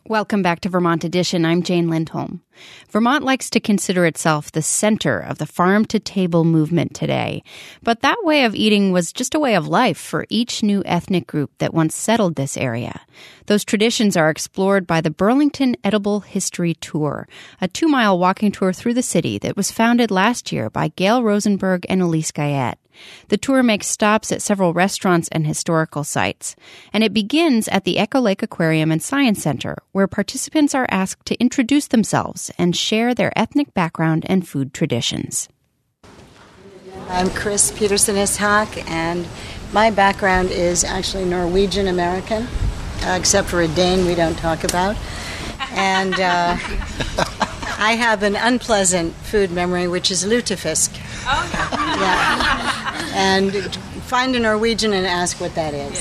Welcome back to Vermont Edition. I'm Jane Lindholm. Vermont likes to consider itself the center of the farm-to-table movement today. But that way of eating was just a way of life for each new ethnic group that once settled this area. Those traditions are explored by the Burlington Edible History Tour, a 2-mile walking tour through the city that was founded last year by Gail Rosenberg and Elise Guyette. The tour makes stops at several restaurants and historical sites, and it begins at the Echo Lake Aquarium and Science Center, where participants are asked to introduce themselves and share their ethnic background and food traditions. I'm Chris Peterson Ishak, and my background is actually Norwegian American, except for a Dane we don't talk about. And I have an unpleasant food memory, which is lutefisk. Oh, yeah. And find a Norwegian and ask what that is.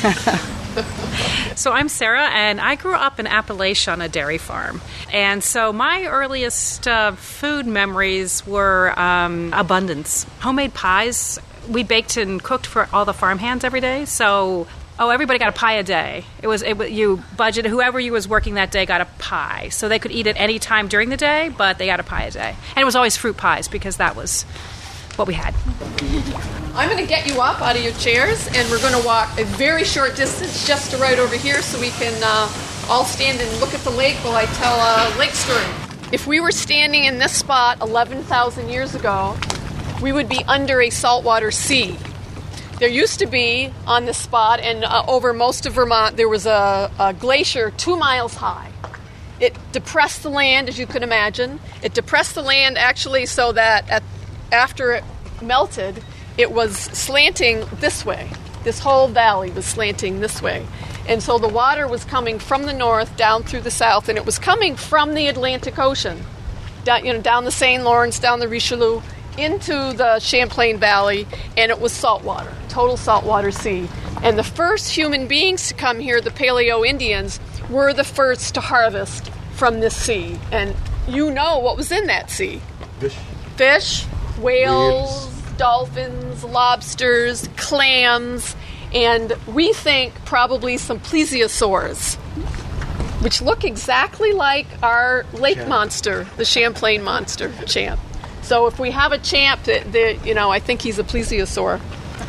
So I'm Sarah, and I grew up in Appalachia on a dairy farm. And so my earliest food memories were abundance. Homemade pies. We baked and cooked for all the farmhands every day. So, everybody got a pie a day. It was you budgeted, whoever you was working that day got a pie. So they could eat it any time during the day, but they got a pie a day. And it was always fruit pies because that was what we had. I'm going to get you up out of your chairs, and we're going to walk a very short distance just to right over here so we can all stand and look at the lake while I tell a lake story. If we were standing in this spot 11,000 years ago, we would be under a saltwater sea. There used to be on this spot, and over most of Vermont, there was a glacier 2 miles high. It depressed the land, as you can imagine. It depressed the land actually so that after it melted, it was slanting this way. This whole valley was slanting this way. And so the water was coming from the north down through the south, and it was coming from the Atlantic Ocean, down the St. Lawrence, down the Richelieu, into the Champlain Valley, and it was saltwater, total saltwater sea. And the first human beings to come here, the Paleo Indians, were the first to harvest from this sea. And you know what was in that sea. Fish, whales, dolphins, lobsters, clams, and we think probably some plesiosaurs, which look exactly like our lake monster, the Champlain monster champ. So if we have a champ, I think he's a plesiosaur.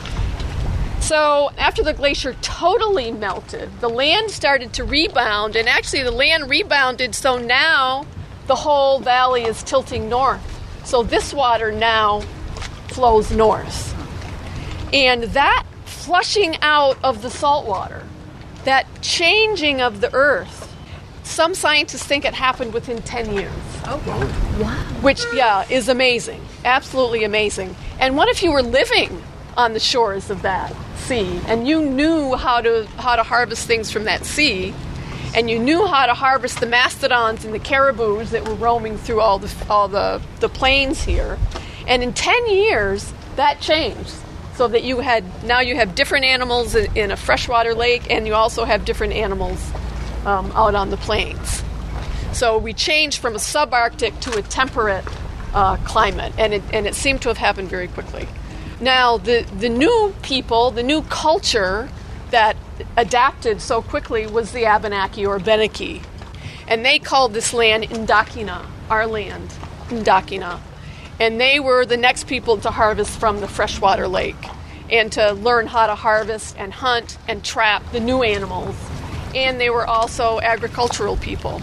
So after the glacier totally melted, the land started to rebound, and actually the land rebounded, so now the whole valley is tilting north. So this water now flows north. And that flushing out of the salt water, that changing of the earth, some scientists think it happened within 10 years. Oh, wow. Which, is amazing. Absolutely amazing. And what if you were living on the shores of that sea, and you knew how to harvest things from that sea, and you knew how to harvest the mastodons and the caribous that were roaming through all the plains here. And in 10 years, that changed. So that you have different animals in a freshwater lake, and you also have different animals out on the plains. So we changed from a subarctic to a temperate climate, and it seemed to have happened very quickly. Now, the new people, the new culture that adapted so quickly was the Abenaki or Benaki. And they called this land Indakina, our land, Indakina. And they were the next people to harvest from the freshwater lake and to learn how to harvest and hunt and trap the new animals. And they were also agricultural people.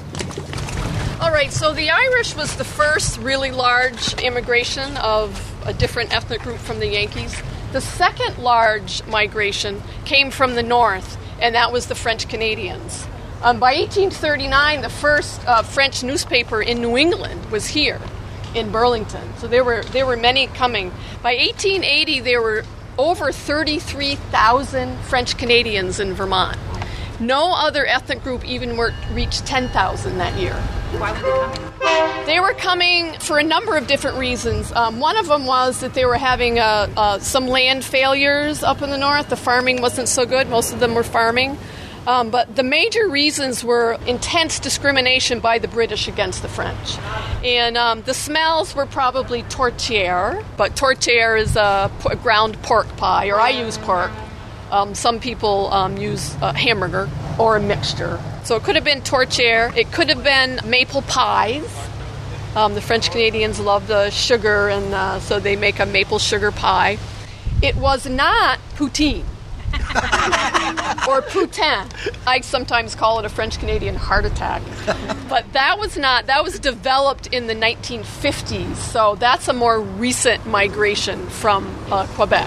All right, so the Irish was the first really large immigration of a different ethnic group from the Yankees. The second large migration came from the north, and that was the French Canadians. By 1839, the first French newspaper in New England was here in Burlington. So there were many coming. By 1880, there were over 33,000 French Canadians in Vermont. No other ethnic group even reached 10,000 that year. Why were they coming? They were coming for a number of different reasons. One of them was that they were having some land failures up in the north. The farming wasn't so good. Most of them were farming. But the major reasons were intense discrimination by the British against the French. And the smells were probably tourtière, but tourtière is a ground pork pie, or I use pork. Some people use hamburger. or a mixture. So it could have been tourtière, it could have been maple pies. The French Canadians love the sugar, and so they make a maple sugar pie. It was not poutine or poutin. I sometimes call it a French Canadian heart attack. But that was developed in the 1950s, so that's a more recent migration from Quebec.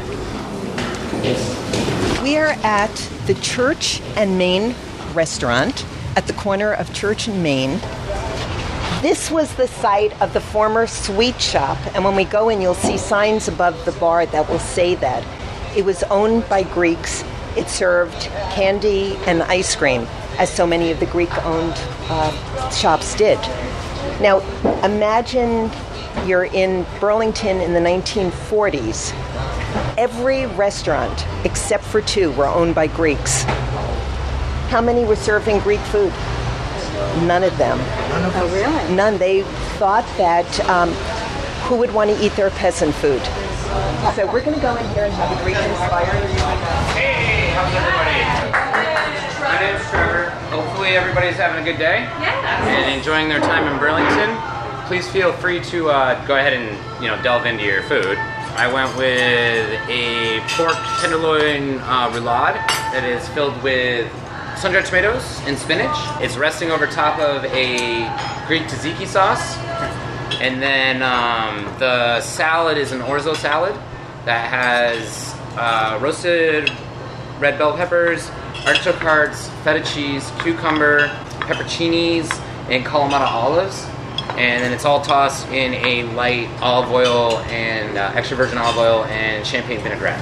We are at the Church and Main restaurant at the corner of Church and Main. This was the site of the former sweet shop, and when we go in, you'll see signs above the bar that will say that. It was owned by Greeks. It served candy and ice cream, as so many of the Greek-owned shops did. Now, imagine you're in Burlington in the 1940s. Every restaurant, except for 2, were owned by Greeks. How many were serving Greek food? None of them. Oh, really? None. They thought that who would want to eat their peasant food? So we're going to go in here and have a Greek-inspired. Hey, how's everybody? My name's Trevor. Hopefully everybody's having a good day. Yeah. And enjoying their time in Burlington. Please feel free to go ahead and delve into your food. I went with a pork tenderloin roulade that is filled with sun-dried tomatoes and spinach. It's resting over top of a Greek tzatziki sauce. And then the salad is an orzo salad that has roasted red bell peppers, artichoke hearts, feta cheese, cucumber, pepperoncinis, and Kalamata olives. And then it's all tossed in a light olive oil and extra virgin olive oil and champagne vinaigrette.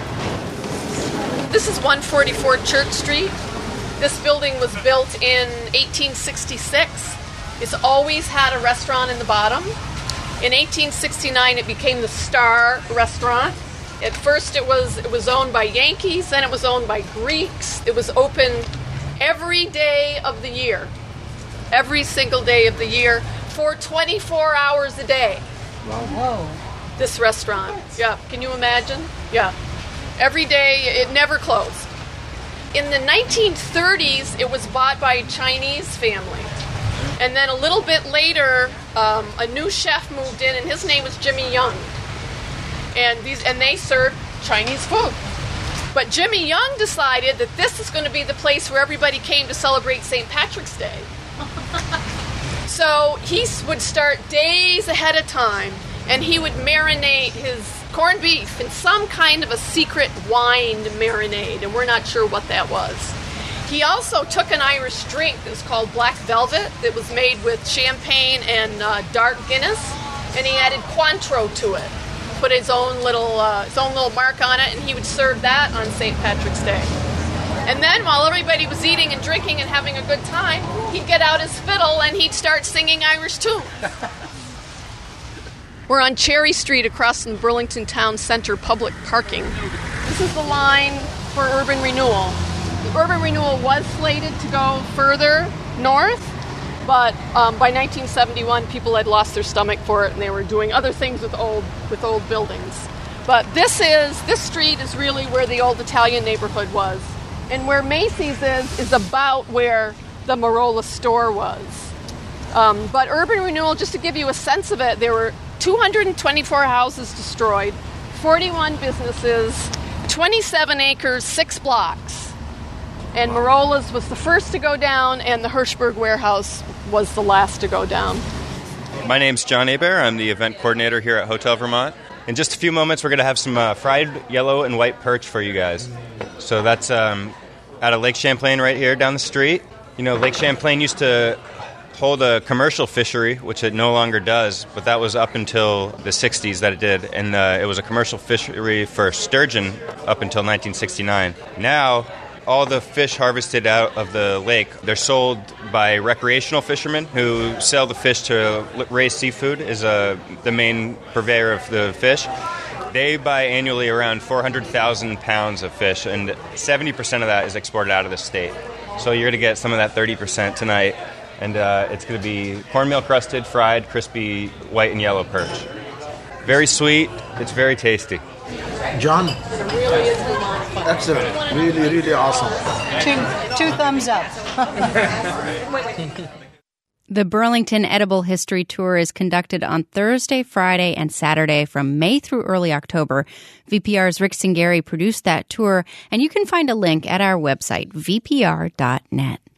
This is 144 Church Street. This building was built in 1866. It's always had a restaurant in the bottom. In 1869, it became the Star Restaurant. At first, it was owned by Yankees, then it was owned by Greeks. It was open every day of the year, every single day of the year, for 24 hours a day. Whoa. This restaurant. Yeah, can you imagine? Yeah. Every day, it never closed. In the 1930s, it was bought by a Chinese family. And then a little bit later, a new chef moved in, and his name was Jimmy Young. And they served Chinese food. But Jimmy Young decided that this is going to be the place where everybody came to celebrate St. Patrick's Day. So he would start days ahead of time, and he would marinate his corned beef in some kind of a secret wine marinade, and we're not sure what that was. He also took an Irish drink that was called Black Velvet that was made with champagne and dark Guinness, and he added Cointreau to it. Put his own little mark on it, and he would serve that on St. Patrick's Day. And then while everybody was eating and drinking and having a good time, he'd get out his fiddle and he'd start singing Irish tunes. We're on Cherry Street across from Burlington Town Center public parking. This is the line for urban renewal. The urban renewal was slated to go further north, but by 1971, people had lost their stomach for it, and they were doing other things with old buildings. But this street is really where the old Italian neighborhood was, and where Macy's is about where the Marola store was. But urban renewal, just to give you a sense of it, there were 224 houses destroyed, 41 businesses, 27 acres, 6 blocks. And Marola's was the first to go down, and the Hirschberg warehouse was the last to go down. My name's John Hebert. I'm the event coordinator here at Hotel Vermont. In just a few moments, we're going to have some fried yellow and white perch for you guys. So that's out of Lake Champlain right here down the street. You know, Lake Champlain used to hold a commercial fishery, which it no longer does, but that was up until the 60s that it did, and it was a commercial fishery for sturgeon up until 1969. Now, all the fish harvested out of the lake, they're sold by recreational fishermen who sell the fish to Raise Seafood, is the main purveyor of the fish. They buy annually around 400,000 pounds of fish, and 70% of that is exported out of the state. So you're going to get some of that 30% tonight, and it's going to be cornmeal crusted, fried, crispy, white and yellow perch. Very sweet. It's very tasty. John, excellent. Really, really awesome. Two thumbs up. The Burlington Edible History Tour is conducted on Thursday, Friday, and Saturday from May through early October. VPR's Rick Singeri produced that tour, and you can find a link at our website, vpr.net.